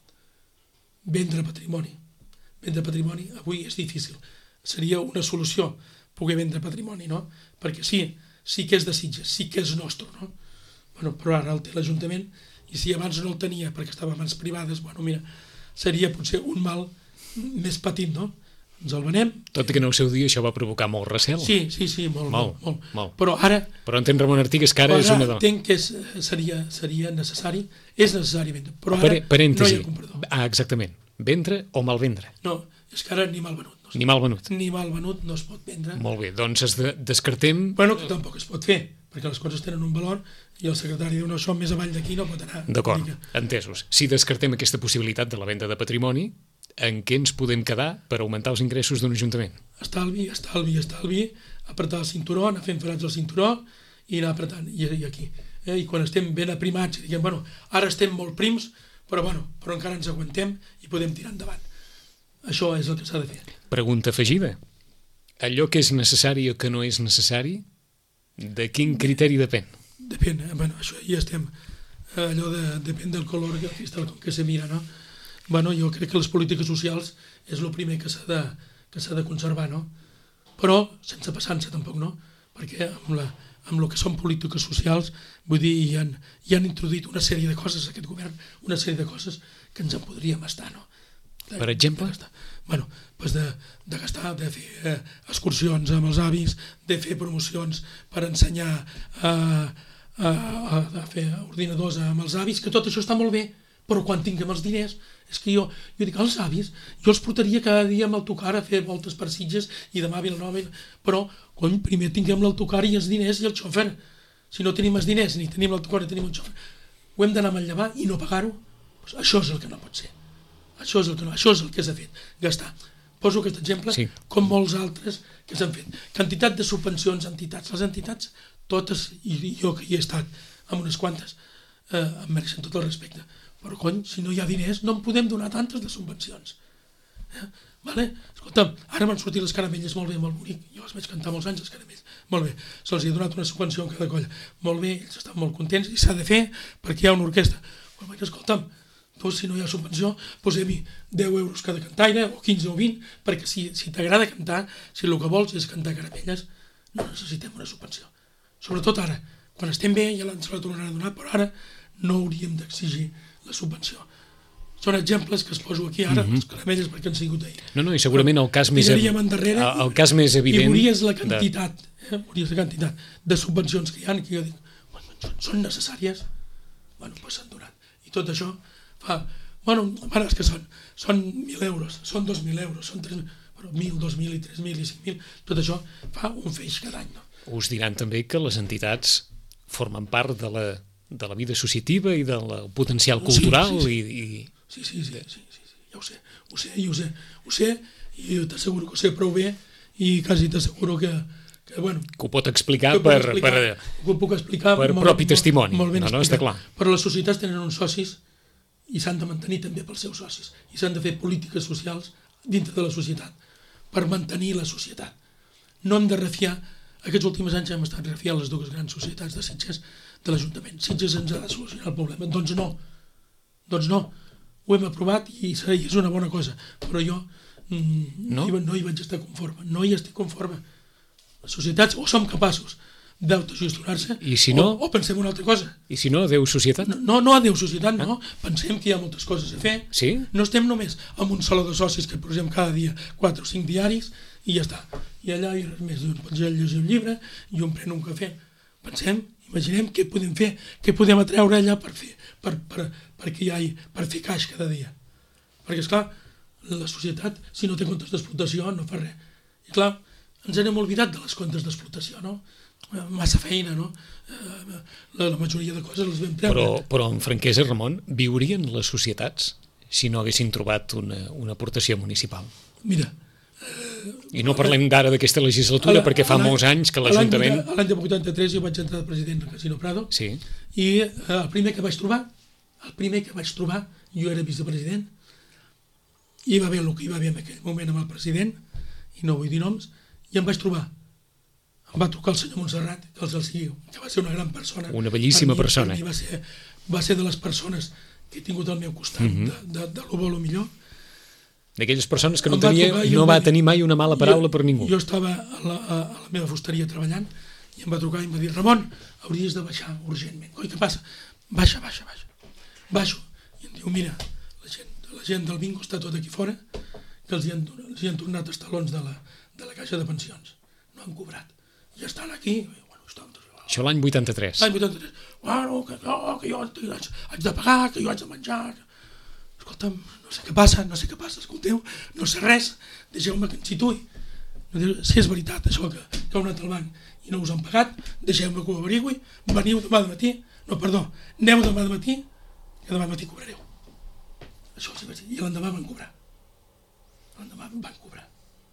Vendre patrimoni. Vendre patrimoni avui és difícil. Seria una solució poder vendre patrimoni, no? Perquè sí, sí que és de Sitges, sí que és nostre, no? Bueno, però ara el té l'Ajuntament, i si abans no el tenia perquè estava a mans privades, bueno, mira, seria potser un mal més petit, no? Ens el venem. Tot i que en el seu dia això va provocar molt recel. Sí, sí, sí, molt, molt, molt. molt. Però ara... Però entenc, Ramon Artigues, que ara és una... Ara entenc que és, seria, seria necessari, és necessari vendre, però ara Parèntesi. no hi ha comprador. Ah, exactament. Vendre o mal vendre? No, és que ara ni mal venut. No ni mal venut. Ni mal venut no es pot vendre. Molt bé, doncs es de, descartem... Bueno, que tampoc es pot fer, perquè les coses tenen un valor i el secretari diu, no, això més avall d'aquí no pot anar. D'acord, entesos. Si descartem aquesta possibilitat de la venda de patrimoni, en què ens podem quedar per augmentar els ingressos d'un ajuntament? Estalvi, estalvi, estalvi, apretar el cinturó, anar fent forats al cinturó i anar apretant, i, i aquí. Eh? I quan estem ben aprimats, diguem, bueno, ara estem molt prims, però, bueno, però encara ens aguantem i podem tirar endavant. Això és el que s'ha de fer. Pregunta afegida. Allò que és necessari o que no és necessari, de quin criteri depèn? Depèn, eh? Bueno, això ja estem, allò de, depèn del color del cristal com que se mira, no? Bueno, jo crec que les polítiques socials és el primer que s'ha de, que s'ha de conservar, no? Però sense passar-se tampoc, no? Perquè amb la, amb el que són polítiques socials, vull dir, hi han, hi han introduït una sèrie de coses, aquest govern, una sèrie de coses que ens en podríem estar, no? De, per exemple? De bueno, doncs de, de gastar, de fer eh, excursions amb els avis, de fer promocions per ensenyar a, a, a, a fer ordinadors amb els avis, que tot això està molt bé, però quan tinguem els diners, és que jo, jo dic, els avis, jo els portaria cada dia amb l'autocar a fer voltes per Sitges i demà a Vilanova, però, cony, primer tinguem l'autocar i els diners i el xòfer. Si no tenim els diners, ni tenim l'autocar ni tenim el xòfer, ho hem d'anar a manllevar i no pagar-ho. Pues això és el que no pot ser. Això és el que no, això és el que s'ha fet, gastar. Poso aquest exemple, sí. Com molts altres que s'han fet. Quantitat de subvencions a entitats. Les entitats, totes, i jo que hi he estat amb unes quantes, eh, em mereixen tot el respecte. Però, cony, si no hi ha diners, no en podem donar tantes de subvencions. Eh? Vale? Escolta'm, ara m'han sortit les caramelles, molt bé, molt bonic. Jo els vaig cantar molts anys, els caramelles. Molt bé, se'ls ha donat una subvenció en cada colla. Molt bé, ells estan molt contents i s'ha de fer perquè hi ha una orquestra. Però, escolta'm, tu, si no hi ha subvenció, posem-hi deu euros cada cantaire, o quinze o vint, perquè si, si t'agrada cantar, si el que vols és cantar caramelles, no necessitem una subvenció. Sobretot ara, quan estem bé, ja ens la tornaran a donar, però ara no hauríem d'exigir la subvenció. Són exemples que es poso aquí ara, mm-hmm. les caramelles, perquè han sigut ahir. No, no, i segurament el cas més, ev... endarrere, el, el cas més evident... I veuries la quantitat, de... eh, veuries la quantitat de subvencions que hi ha, que jo dic, bueno, són, són necessàries? Bueno, doncs s'han donat. I tot això fa, bueno, ara és que són, són mil euros, són dos mil euros, són tres mil, però mil, dos mil i tres mil i cinc mil, tot això fa un feix cada any. No? Us diran també que les entitats formen part de la, de la vida associativa i del potencial cultural sí, sí, sí. i... i... Sí, sí, sí, sí, sí, sí, ja ho sé, ho sé, jo ho sé, ho sé, i t'asseguro que ho sé prou bé i quasi t'asseguro que, que, bueno... Que ho pot explicar per... Explicar, per, ho puc explicar per molt, propi testimoni, molt, molt ben no, no, està clar. Però les societats tenen uns socis i s'han de mantenir també pels seus socis i s'han de fer polítiques socials dintre de la societat per mantenir la societat. No hem de refiar, aquests últims anys hem estat refiant les dues grans societats de Sitges de l'Ajuntament. Sitges ens ha de solucionar el problema. Doncs no, doncs no. Ho hem aprovat i és una bona cosa, però jo mm, no? Hi, no hi vaig estar conforme, no hi estic conforme. Les societats o som capaços d'autogestionar-se si no, o, o pensem una altra cosa. I si no, adeu societat? No, no, no adeu societat, no. Ah. Pensem que hi ha moltes coses a fer. Sí? No estem només amb un saló de socis que posem cada dia quatre o cinc diaris i ja està. I allà hi ha res més, un penjar llegir un llibre i un pren un cafè. Pensem, imaginem què podem fer, què podem atreure allà per fer, per, per, perquè hi ha, per fer caix cada dia. Perquè, esclar, la societat, si no té comptes d'explotació, no fa res. I, clar, ens n'hem oblidat de les comptes d'explotació, no? Massa feina, no? La, la majoria de coses les vam treure. Però, però en franquesa, Ramon, viurien les societats si no haguessin trobat una, una aportació municipal? Mira... I no parlem d'ara d'aquesta legislatura la, perquè fa molts anys que l'Ajuntament... L'any de vuitanta-tres jo vaig entrar de president del Casino Prado sí. I el primer que vaig trobar, el primer que vaig trobar, jo era vicepresident, i va haver el que hi va haver en aquell moment amb el president, i no vull dir noms, i em vaig trobar. Em va trucar el senyor Montserrat, que els el seguiu, que va ser una gran persona. Una bellíssima mi, persona. Va ser, va ser de les persones que he tingut al meu costat, mm-hmm. de, de, de lo bo o lo millor. D'aquelles persones que no, tenia, no va tenir mai una mala paraula jo, per ningú. Jo estava a la, a la meva fusteria treballant i em va trucar i em va dir, Ramon, hauries de baixar urgentment. Coi, què passa? Baixa, baixa, baixa. Baixo. I em diu, mira, la gent, la gent del bingo està tot aquí fora, que els hi han, els hi han tornat els talons de la, de la caixa de pensions. No han cobrat. I estan aquí. Bueno, estan... Això l'any vuitanta-tres. L'any vuitanta-tres. Bueno, que, oh, que jo haig, haig de pagar, que jo haig de menjar... Escolta'm, no sé què passa, no sé què passa, escolteu, no sé res, deixeu-me que en situï. Si és veritat això que, que heu anat al banc i no us han pagat, deixeu-me que ho averigui, veniu demà de matí, no, perdó, aneu demà de matí, que demà de matí cobrareu. Això els vaig dir, i l'endemà van cobrar. L'endemà van cobrar.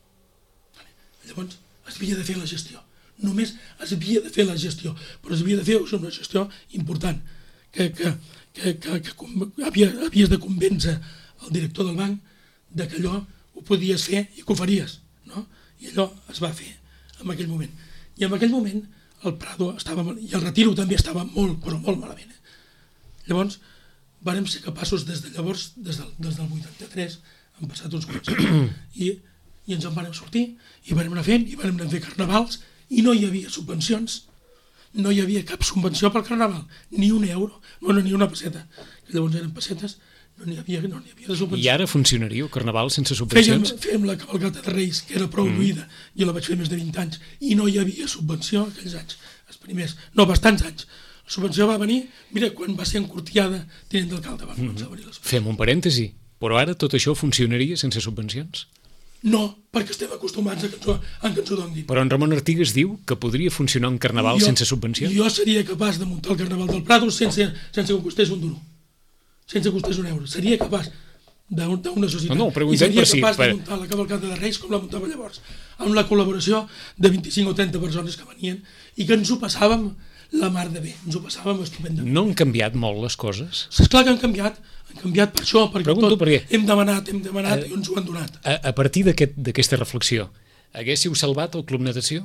Llavors, es havia de fer la gestió. Només es havia de fer la gestió, però es havia de fer una gestió important, que... que que, que, que havia, havies de convèncer el director del banc de que allò ho podies fer i que ho faries, no? I allò es va fer en aquell moment. I en aquell moment el Prado estava, i el Retiro també estava molt, però molt malament. Eh? Llavors, vàrem ser capaços des de llavors, des del, des del vuitanta-tres, han passat uns quants anys, i, i ens en vàrem sortir, i vàrem anar fent, i vàrem anar a fer carnavals, i no hi havia subvencions. no hi havia cap subvenció pel Carnaval, ni un euro, bueno, ni una pesseta, que llavors eren pessetes, no n'hi havia, no n'hi havia de subvenció. I ara funcionaria el Carnaval sense subvencions? Fèiem, fèiem la cavalcata de Reis, que era prou mm. lluïda, jo la vaig fer més de vint anys, i no hi havia subvenció aquells anys, els primers, no, bastants anys. La subvenció va venir, mira, quan va ser encortiada tinent d'alcalde, va començar mm. a venir la subvenció. Fem un parèntesi, però ara tot això funcionaria sense subvencions? No, perquè estem acostumats a que ens ho, a que ens ho donin. Però en Ramon Artigas diu que podria funcionar un Carnaval jo, sense subvencions? Jo seria capaç de muntar el Carnaval del Prado sense, sense que costés un duro, sense que costés un euro. Seria capaç d'una societat. No, no, I seria per capaç si, per... de muntar la cavalcada de Reis com la muntava llavors, amb la col·laboració de vint-i-cinc o trenta persones que venien i que ens ho passàvem la mar de bé, ens ho passàvem estupendament. No han canviat molt les coses? Esclar que han canviat, han canviat per això, perquè Pregunto tot perquè, hem demanat, hem demanat eh, i ens ho han donat. A, a partir d'aquesta aquest, reflexió, haguéssiu salvat el Club Natació?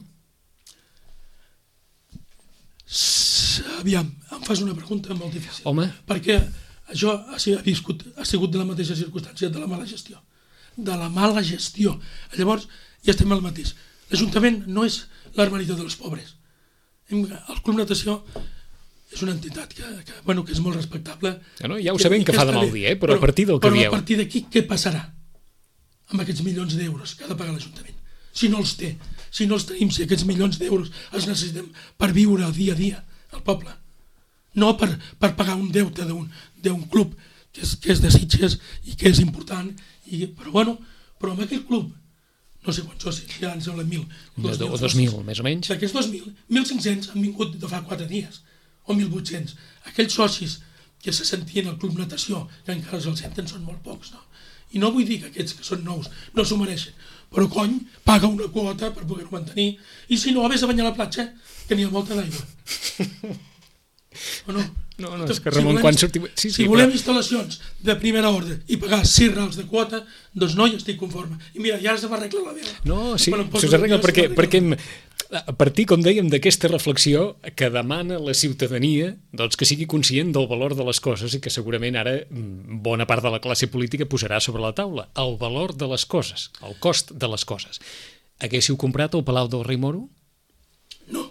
Aviam, em fas una pregunta molt difícil. Home. Perquè això ha, ha, viscut, ha sigut de la mateixa circumstància de la mala gestió. De la mala gestió. Llavors, ja estem al mateix. L'Ajuntament no és l'armarita dels pobres. El Club Natació és una entitat que, que, bueno, que és molt respectable. Ja, no, ja ho sabem que, que fa de mal dia, eh? però, però a partir del que però dieu... Però a partir d'aquí què passarà amb aquests milions d'euros que ha de pagar l'Ajuntament? Si no els té, si no els tenim, si aquests milions d'euros els necessitem per viure el dia a dia al poble, no per, per pagar un deute d'un club que és, que és de Sitges i que és important, i, però bueno, però amb aquell club, no sé quants socis, ja en sembla mil. O dos mil, més o menys. D'aquests dos mil, mil cinc-cents han vingut de fa quatre dies, o mil vuit-cents. Aquells socis que se sentien al Club Natació, que encara se'ls senten, són molt pocs, no? I no vull dir que aquests que són nous no s'ho mereixen, però cony, paga una quota per poder-ho mantenir, i si no, vés a banyar a la platja, que n'hi ha molta d'aigua. O no? No, no, és que Ramon, si volem, quan sortim... Sí, sí, si volem però... instal·lacions de primera ordre i pagar sis rals de quota, doncs no, jo estic conforme. I mira, ja se m'arregla la meva. No, sí, això s'arregla perquè, perquè hem, a partir, com dèiem, d'aquesta reflexió que demana la ciutadania doncs que sigui conscient del valor de les coses i que segurament ara bona part de la classe política posarà sobre la taula. El valor de les coses, el cost de les coses. Haguéssiu comprat el Palau del Rei Moro? No.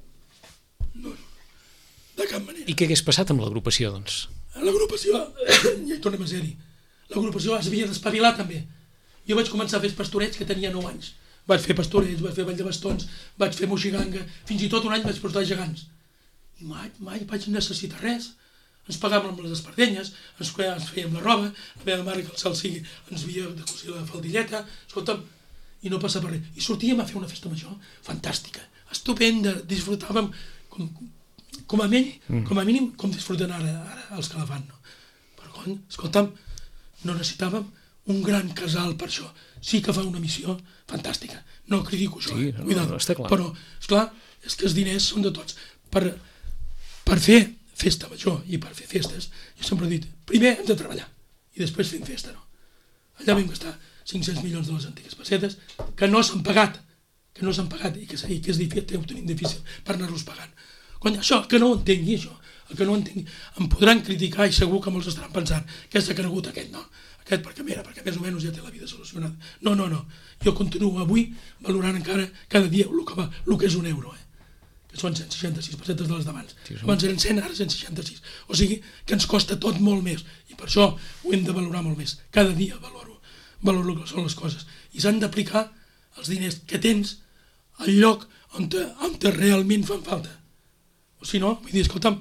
De cap manera. I què hagués passat amb l'agrupació, doncs? L'agrupació, ja hi tornem a ser-hi, l'agrupació s'havia d'espavilar també. Jo vaig començar a fer pastorets que tenia nou anys. Vaig fer pastorets, vaig fer ball de bastons, vaig fer moixiganga, fins i tot un any vaig portar gegants. I mai, mai vaig necessitar res. Ens pagàvem amb les espardenyes, ens, ens fèiem la roba, la meva mare, que el cel sigui, ens havia de cosir la faldilleta, escolta'm, i no passava res. I sortíem a fer una festa major fantàstica, estupenda, disfrutàvem com... Com a, mínim, mm. com a mínim, com disfruten ara, ara els que la fan, no? Però, escolta'm, no necessitàvem un gran casal per això. Sí que fa una missió fantàstica. No critico això, sí, eh? Cuidado. No, no, està clar. Però, esclar, és que els diners són de tots. Per, per fer festa major i per fer festes, jo sempre he dit, primer hem de treballar i després fem festa, no? Allà vam gastar cinc-cents milions de les antigues pessetes que no s'han pagat, que no s'han pagat i que, i que és difícil, ho tenim difícil per anar-los pagant. Quan això, que no ho entengui, això, el que no ho entengui, em podran criticar i segur que molts estaran pensant que s'ha cregut aquest, no? Aquest perquè, mira, perquè més o menys ja té la vida solucionada. No, no, no. Jo continuo avui valorant encara cada dia el que, va, el que és un euro, eh? Que són cent seixanta-sis pessetes de les d'abans. Sí, abans eren cent, ara cent seixanta-sis. O sigui que ens costa tot molt més i per això ho hem de valorar molt més. Cada dia valoro, valoro el que són les coses. I s'han d'aplicar els diners que tens al lloc on, te, on te realment fan falta. O si no, vull dir, escolta'm,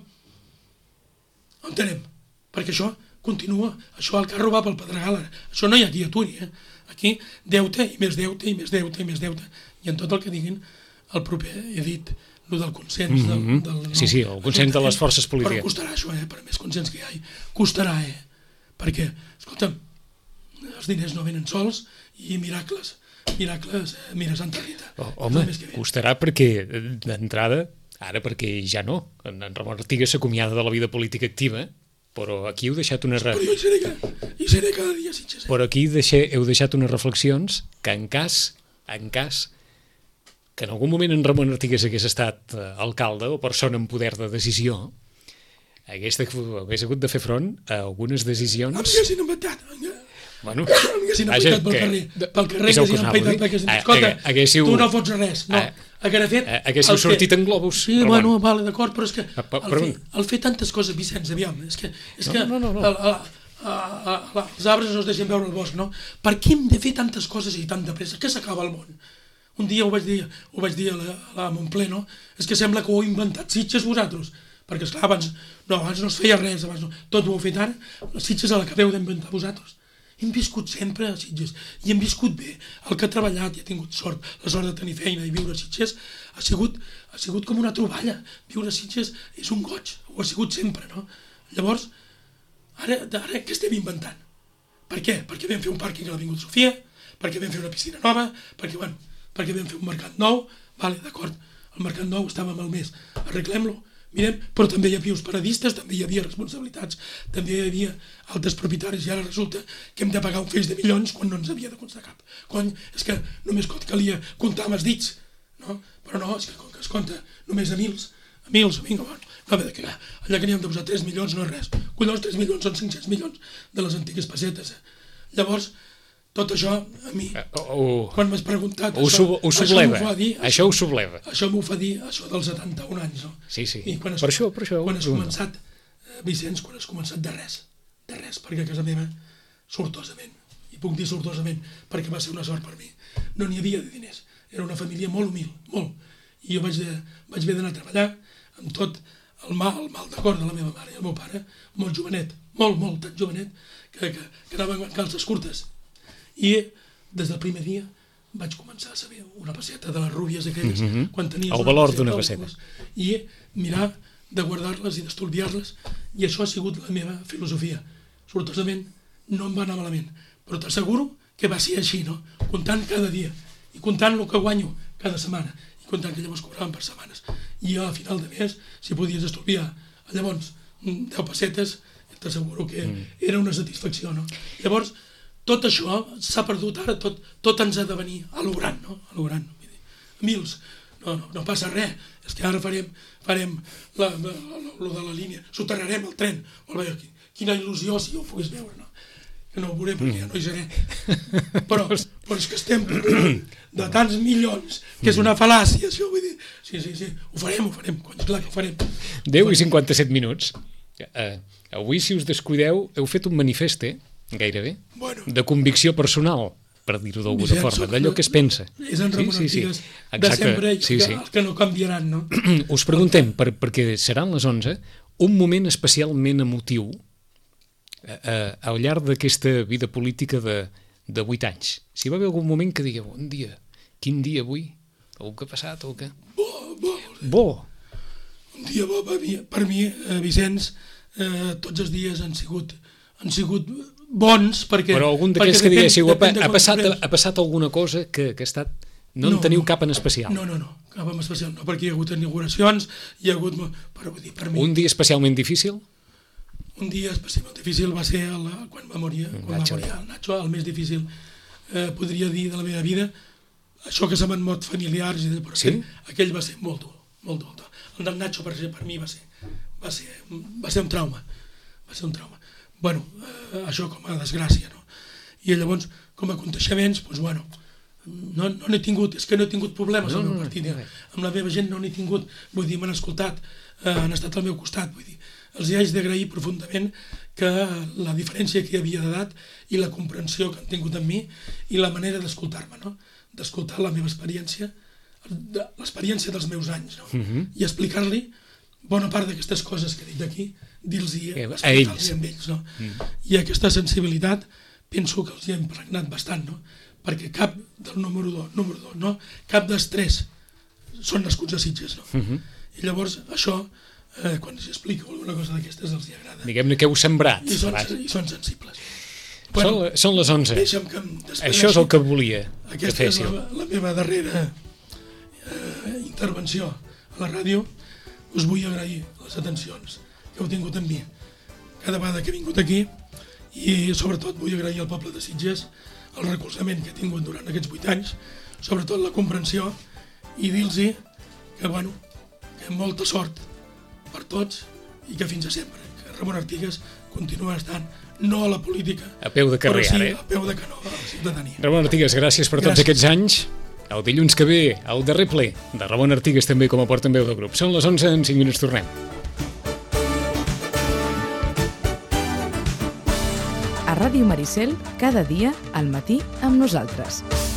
on anem? Perquè això continua, això el carro va pel Pedregal, això no hi ha qui aturi, eh? Aquí deute i més deute i més deute i més deute, i en tot el que diguin el proper, he dit, el del consens del, mm-hmm. del, no, sí, sí, el consens de les forces polítiques. Però costarà això, eh? Per més consens que hi ha, costarà, eh? Perquè, escolta'm, els diners no venen sols i miracles, miracles, eh? Mira Santa Rita. Oh, home, costarà perquè, d'entrada, ara perquè ja no, en Ramon Artigas s'acomiada de la vida política activa, però aquí heu deixat unes... Però jo hi seré, cada, hi seré cada dia, Sitges. Però aquí deixe, heu deixat unes reflexions que en cas, en cas, que en algun moment en Ramon Artigas hagués estat alcalde o persona en poder de decisió, hagués, de, hagués hagut de fer front a algunes decisions... Em haguessin inventat, Bueno, haguessin aplicat pel carrer, pel carrer haguessin aplicat perquè haguessin dit, escolta, tu no fots res, no, haguera fet... Haguéssiu sortit en globus. Sí, bueno, vale, d'acord, però és que el fer tantes coses, Vicenç, aviam, és que els arbres no es deixen veure el bosc, no? Per què hem de fer tantes coses i tan de pressa? Que s'acaba el món? Un dia ho vaig dir, ho vaig dir a la Montplé, no? És que sembla que ho heu inventat Sitges vosaltres, perquè esclar, abans no, abans no es feia res, abans no, tot ho heu fet ara, les Sitges a l'acabeu d'inventar vosaltres. Hem viscut sempre a Sitges i hem viscut bé. El que ha treballat i ha tingut sort, la sort de tenir feina i viure a Sitges ha sigut, ha sigut com una troballa. Viure a Sitges és un goig, ho ha sigut sempre, no? Llavors, ara, ara què estem inventant? Per què? Perquè vam fer un pàrquing a l'Avinguda Sofia, perquè vam fer una piscina nova, perquè, bueno, perquè vam fer un mercat nou, vale, d'acord, el mercat nou estava malmès, arreglem-lo, mirem, però també hi havia uns paradistes, també hi havia responsabilitats, també hi havia altres propietaris i ara resulta que hem de pagar un feix de milions quan no ens havia de constar cap. Cony, és que només calia comptar amb els dits, no? Però no, és que com que es compta només a mils, a mils, vinga, bueno, no ve de cagar. Allà que n'hi hem de posar tres milions no és res. Collons, tres milions són cinc-cents milions de les antigues pessetes. Llavors, tot això, a mi, uh, uh, quan m'has preguntat, ho, això, ho subleva, això, dir, això, això ho subleva. Això m'ho fa dir, això dels setanta-un anys, no? Sí, sí, I quan has, per això, per això. Quan has començat, eh, Vicenç, quan has començat de res, de res, perquè a casa meva, sortosament, i puc dir sortosament, perquè va ser una sort per mi, no n'hi havia de diners, era una família molt humil, molt, i jo vaig, de, vaig haver d'anar a treballar amb tot el mal, el mal de cor de la meva mare i el meu pare, molt jovenet, molt, molt, tan jovenet, que, que, que anaven amb calces curtes. I des del primer dia vaig començar a saber una pesseta de les rúbies aquelles, mm-hmm. quan tenies el valor d'una pesseta, i mirar de guardar-les i d'estolviar-les, i això ha sigut la meva filosofia. Sortosament no em va anar malament, però t'asseguro que va ser així, no? Comptant cada dia i comptant el que guanyo cada setmana i comptant que llavors cobraven per setmanes i a final de mes, si podies estolviar llavors deu pessetes, t'asseguro que era una satisfacció, no? Llavors tot això s'ha perdut ara, tot, tot ens ha de venir a lo gran, no? A lo gran, mils, no, no, no passa res, és que ara farem, farem la, la, lo de la línia, soterrarem el tren, molt bé, quina il·lusió si jo ho pogués veure, no? Que no ho veuré perquè ja no hi seré, però, però és que estem de tants milions, que és una fal·làcia, això, vull dir, sí, sí, sí, ho farem, ho farem, cony, clar que ho farem. deu i cinquanta-set minuts, uh, avui si us descuideu heu fet un manifest, eh? Gairebé, bueno, de convicció personal, per dir-ho d'alguna forma, d'allò que es pensa. És en Ramon sí, sí, sí. Antigues de sempre, sí, sí. Els que no canviaran, no? Us preguntem, per, perquè seran les onze, un moment especialment emotiu eh, eh, al llarg d'aquesta vida política de, de vuit anys. Si va haver algun moment que digueu, un dia, quin dia avui? El que ha passat, el que... Bo, bo. Bo. Un dia bo per mi, per mi eh, Vicenç, eh, tots els dies han sigut, han sigut bons, perquè... Però algun d'aquells que diguéssiu, ha, ha, passat, ha passat alguna cosa que, que ha estat... No, no en teniu no, cap en especial? No, no, no, cap en especial no, perquè hi ha hagut inauguracions, hi ha hagut... Però vull dir, per mi... Un dia especialment difícil? Un dia especialment difícil va ser el, quan va morir, quan va morir el Nacho, el més difícil, eh, podria dir, de la meva vida, això que se m'han mort familiars, però sí? Aquell va ser molt dur, molt dur. El del Nacho, per, per mi, va ser, va, ser, va ser un trauma, va ser un trauma. Bueno, eh, això com a desgràcia, no? I llavors, com a aconteixements, doncs, bueno, no, no n'he tingut, és que no he tingut problemes no, al meu partit, no, no, no. Amb la meva gent no n'he tingut, vull dir, m'han escoltat, eh, han estat al meu costat, vull dir, els hi haig d'agrair profundament que la diferència que hi havia d'edat i la comprensió que han tingut amb mi i la manera d'escoltar-me, no? D'escoltar la meva experiència, l'experiència dels meus anys, no? Uh-huh. I explicar-li bona part d'aquestes coses que he dit d'aquí, dir-los-hi, a ells. Amb ells, no? Mm. I aquesta sensibilitat penso que els hi ha impregnat bastant, no? Perquè cap del número dos, número dos, no? Cap dels tres són nascuts a Sitges, no? Uh-huh. I llavors això, eh, quan els explico alguna cosa d'aquestes, els hi agrada. Diguem-ne que heu sembrat. I són, i són sensibles. Bueno, són, són les onze. Deixa'm que em despedeixi. Això és el que volia aquesta que féssiu. Aquesta és la, la meva darrera eh, intervenció a la ràdio. Us vull agrair les atencions que heu tingut amb mi cada vegada que he vingut aquí i sobretot vull agrair al poble de Sitges el recolzament que he tingut durant aquests vuit anys, sobretot la comprensió i dir-los que, bueno, que molta sort per tots i que fins a sempre, que Ramon Artigas continua estant no a la política, a peu de carrer, però sí ara, eh? a peu de canó a la ciutadania. Ramon Artigas, gràcies per tots Gràcies. aquests anys. El dilluns que ve, el darrer ple de Ramon Artigas també com a portaveu del grup. Són les onze, en cinc minuts tornem. A Ràdio Maricel, cada dia al matí amb nosaltres.